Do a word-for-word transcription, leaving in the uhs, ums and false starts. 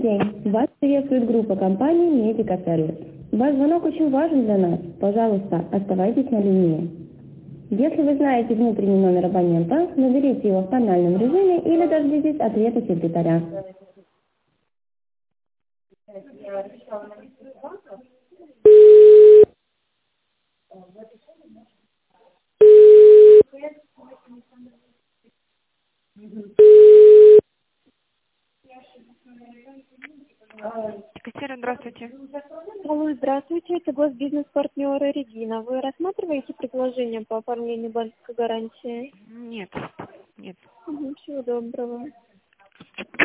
День. Вас приветствует группа компании Медика Сервис. Ваш звонок очень важен для нас. Пожалуйста, оставайтесь на линии. Если вы знаете внутренний номер абонента, наберите его в тональном режиме или дождитесь ответа секретаря. Екатерина, здравствуйте. Алло, здравствуйте, это госбизнес-партнеры Регина. Вы рассматриваете предложение по оформлению банковской гарантии? Нет, нет. Мгм, всего доброго.